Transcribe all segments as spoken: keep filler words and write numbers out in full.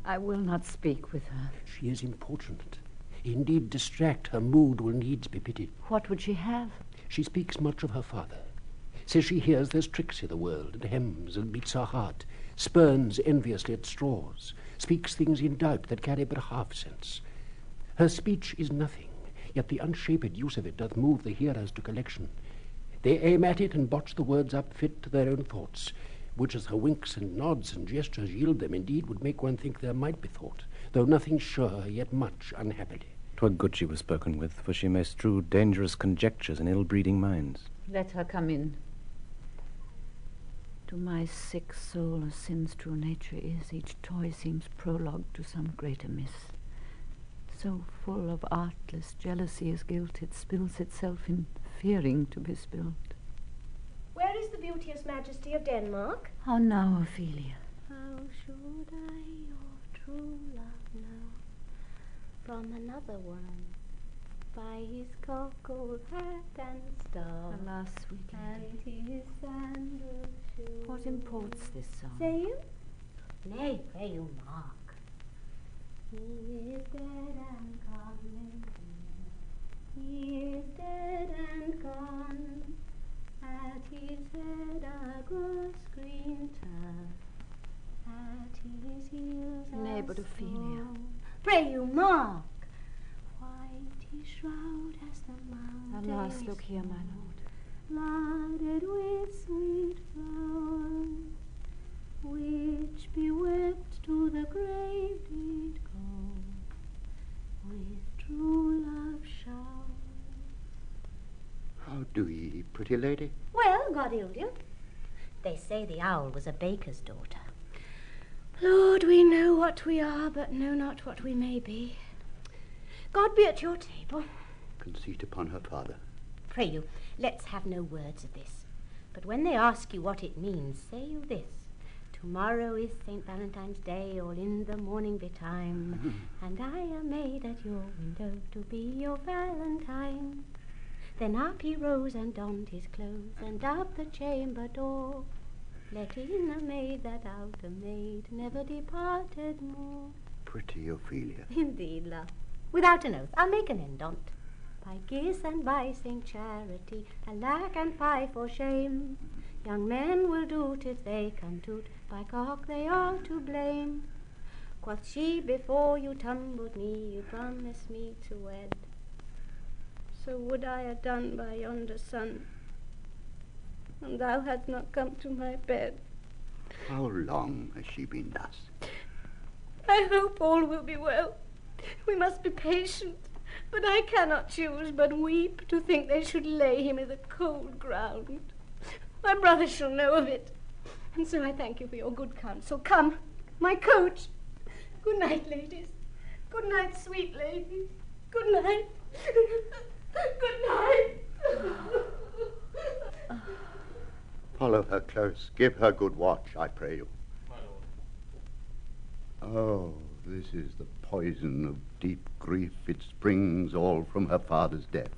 I will not speak with her. She is importunate. Indeed, distract, her mood will needs be pitied. What would she have? She speaks much of her father. Says she hears there's tricks i' the world, and hems and beats her heart, spurns enviously at straws, speaks things in doubt that carry but half sense. Her speech is nothing, yet the unshaped use of it doth move the hearers to collection. They aim at it and botch the words up fit to their own thoughts, which as her winks and nods and gestures yield them, indeed would make one think there might be thought, though nothing sure, yet much unhappily. 'Twere good she was spoken with, for she may strew dangerous conjectures in ill-breeding minds. Let her come in. To my sick soul, as sin's true nature is, each toy seems prologue to some greater miss. So full of artless jealousy as guilt, it spills itself in fearing to be spilt. Where is the beauteous majesty of Denmark? How now, Ophelia? How should I your true love know from another one, by his cockle hat and star, Alas, sweet lady, and his sandal shoe? what imports this song? Say you? Nay, pray you, mark. He is dead and gone, he is dead and gone. At his head a grass green turf, at his heels a Nay, but Ophelia. stone. Pray you, mark. White his shroud as the mountain. Alas, look here, my lord. Loaded with sweet flowers, which bewept to the grave did go, with true love showers. How do ye, pretty lady? Well, God healed you. They say the owl was a baker's daughter. Lord, we know what we are, but know not what we may be. God be at your table. Conceit upon her father. Pray you, let's have no words of this. But when they ask you what it means, say you this. Tomorrow is Saint Valentine's Day, all in the morning betime, and I am made at your window to be your Valentine. Then up he rose and donned his clothes, and up the chamber door let in a maid that out a maid never departed more. Pretty Ophelia. Indeed, love. Without an oath, I'll make an end on't. By Gis and by Saint Charity, alack and fie for shame. Young men will do't if they can to't, by cock they are to blame. Quoth she, before you tumbled me, you promised me to wed. So would I ha' done by yonder sun, and thou hadst not come to my bed. How long has she been thus? I hope all will be well. We must be patient, but I cannot choose but weep to think they should lay him in the cold ground. My brother shall know of it, and so I thank you for your good counsel. Come, my coach. Good night, ladies. Good night, sweet ladies. Good night. Good night. Follow her close. Give her good watch, I pray you. Oh, this is the poison of deep grief. It springs all from her father's death.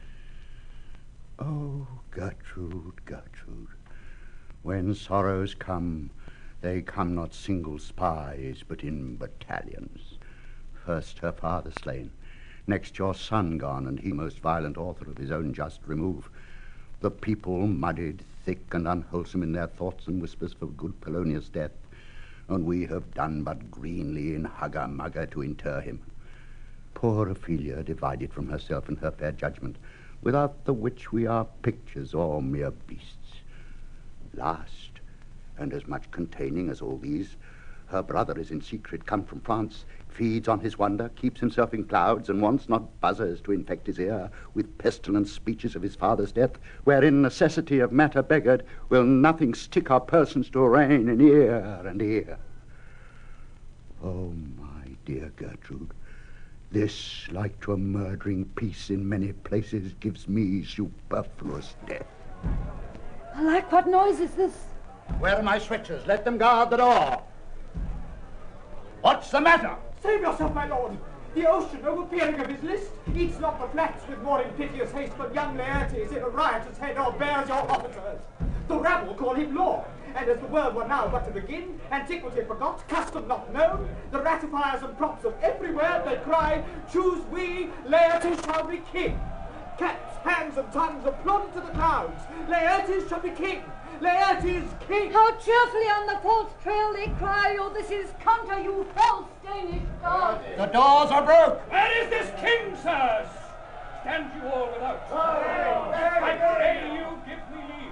Oh, Gertrude, Gertrude, when sorrows come, they come not single spies, but in battalions. First her father slain, next your son gone, and he most violent author of his own just remove. The people muddied, thick and unwholesome in their thoughts and whispers for good Polonius' death, and we have done but greenly in hugger-mugger to inter him. Poor Ophelia, divided from herself and her fair judgment, without the which we are pictures or mere beasts. Last, and as much containing as all these, her brother is in secret come from France, feeds on his wonder, keeps himself in clouds, and wants not buzzers to infect his ear with pestilent speeches of his father's death, wherein necessity of matter beggared will nothing stick our persons to arraign in ear and ear. Oh, my dear Gertrude, this, like to a murdering peace in many places, gives me superfluous death. Alack, what noise is this? Where are my switches? Let them guard the door. What's the matter? Save yourself, my lord. The ocean, overpeering of his list, eats not the flats with more impetuous haste, but young Laertes in a riotous head o'erbears your officers. The rabble call him lord, And as the world were now but to begin, antiquity forgot, custom not known, the ratifiers and props of every word they cry, choose we, Laertes shall be king. Caps, hands, and tongues applaud to the clouds. Laertes shall be king. Laertes king. How cheerfully on the false trail they cry, oh, this is counter, you false Danish gods. The doors are broke. Where is this king, sirs? Stand you all without. I pray you, give me leave.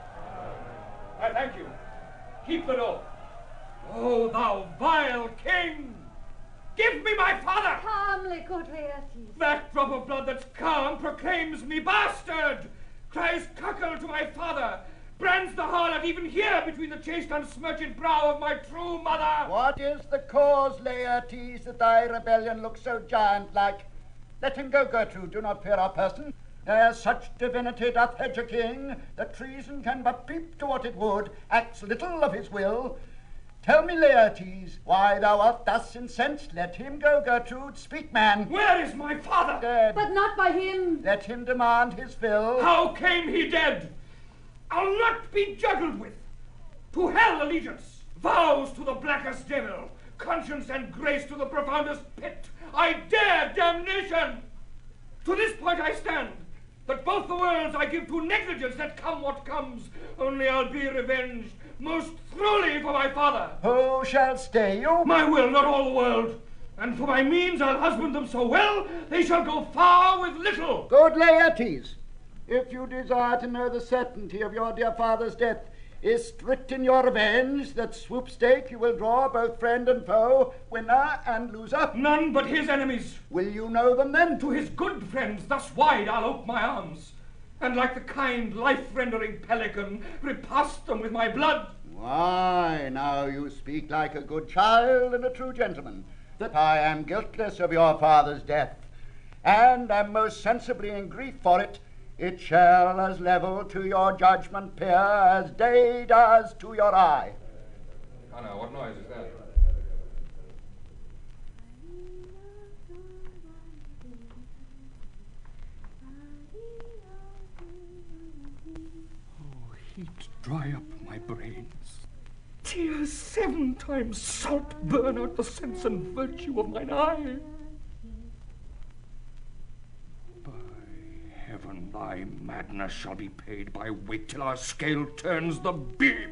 I thank you. Keep the door. Oh, thou vile king! Give me my father! Calmly, good Laertes. That drop of blood that's calm proclaims me bastard! Cries cuckold to my father! Brands the harlot even here between the chaste unsmirched brow of my true mother! What is the cause, Laertes, that thy rebellion looks so giant-like? Let him go, Gertrude. Do not fear our person. As such divinity doth hedge a king, that treason can but peep to what it would, acts little of his will. Tell me, Laertes, why thou art thus incensed. Let him go, Gertrude. Speak, man. Where is my father? Dead. But not by him. Let him demand his fill. How came he dead? I'll not be juggled with. To hell allegiance, vows to the blackest devil, conscience and grace to the profoundest pit. I dare damnation. To this point I stand, that both the worlds I give to negligence, let come what comes, only I'll be revenged most throughly for my father. Who shall stay you? My will, not all the world. And for my means I'll husband them so well, they shall go far with little. Good Laertes, if you desire to know the certainty of your dear father's death, is strict in your revenge, that swoop-stake you will draw both friend and foe, winner and loser? None but his enemies. Will you know them then? To his good friends thus wide I'll ope my arms, and like the kind life-rendering pelican, repast them with my blood. Why, now you speak like a good child and a true gentleman, that I am guiltless of your father's death, and am most sensibly in grief for it. It shall as level to your judgment peer as day does to your eye. Anna, what noise is that? Oh, heat dry up my brains. Tears seven times salt burn out the sense and virtue of mine eye. Heaven, thy madness shall be paid by wait till our scale turns the beam.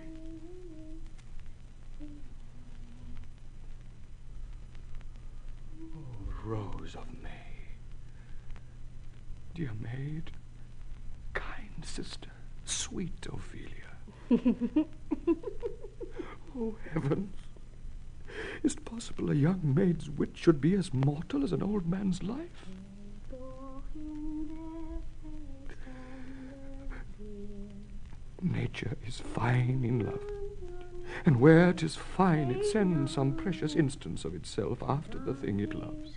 Oh, Rose of May, dear maid, kind sister, sweet Ophelia. Oh, heavens, is it possible a young maid's wit should be as mortal as an old man's life? Nature is fine in love, and where 'tis fine it sends some precious instance of itself after the thing it loves.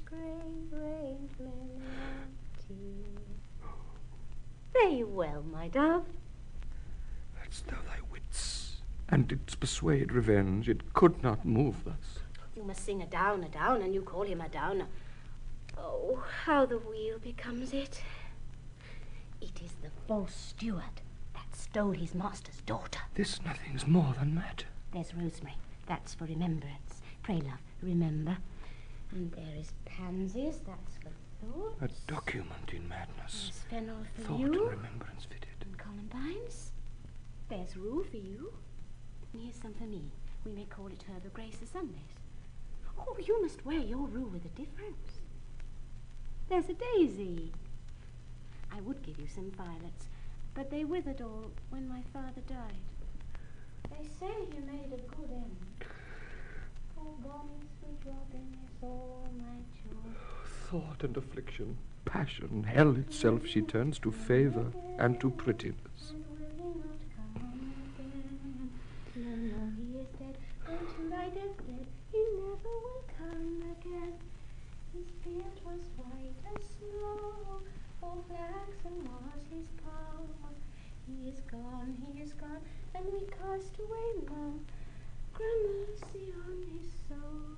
Very well, my dove. Hadst thou thy wits, and didst persuade revenge, it could not move thus. You must sing a down, a down, and you call him a downer. Oh, how the wheel becomes it. It is the false steward stole his master's daughter. This nothing's more than matter. There's rosemary. That's for remembrance. Pray, love, remember. And there is pansies. That's for thought. A document in madness. There's fennel for thought you. and remembrance fitted. And columbines. There's rue for you. And here's some for me. We may call it Herb of Grace or Sundays. Oh, you must wear your rue with a difference. There's a daisy. I would give you some violets, but they withered all when my father died. They say he made a good end. Oh, bonny sweet robin is all my joy. Thought and affliction, passion, hell itself she turns to favour and to prettiness. And will he not come again? No, no, he is dead, and to thy deathbed he never will come again. His beard was white as snow, all flaxen was his power. He is gone, he is gone, and we cast away now. Gramercy on his soul.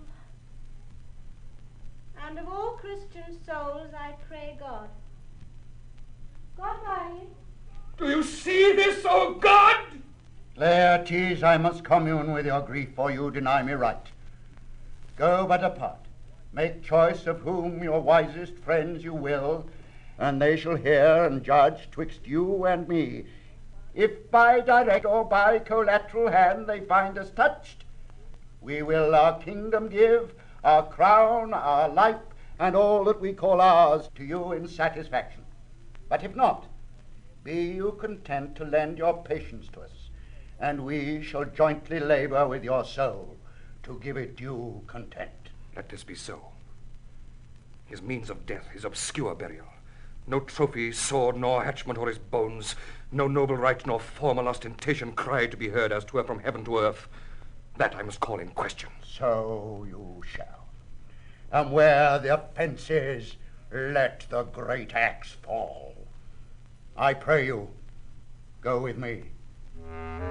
And of all Christian souls I pray God. God by you. Do you see this, O God? Laertes, I must commune with your grief, for you deny me right. Go but apart. Make choice of whom your wisest friends you will, and they shall hear and judge twixt you and me. If by direct or by collateral hand they find us touched, we will our kingdom give, our crown, our life, and all that we call ours to you in satisfaction. But if not, be you content to lend your patience to us, and we shall jointly labor with your soul to give it due content. Let this be so. His means of death is obscure burial. No trophy, sword, nor hatchment o'er his bones, no noble right, nor formal ostentation cried to be heard as 'twere from heaven to earth. That I must call in question. So you shall. And where the offence is, let the great axe fall. I pray you, go with me.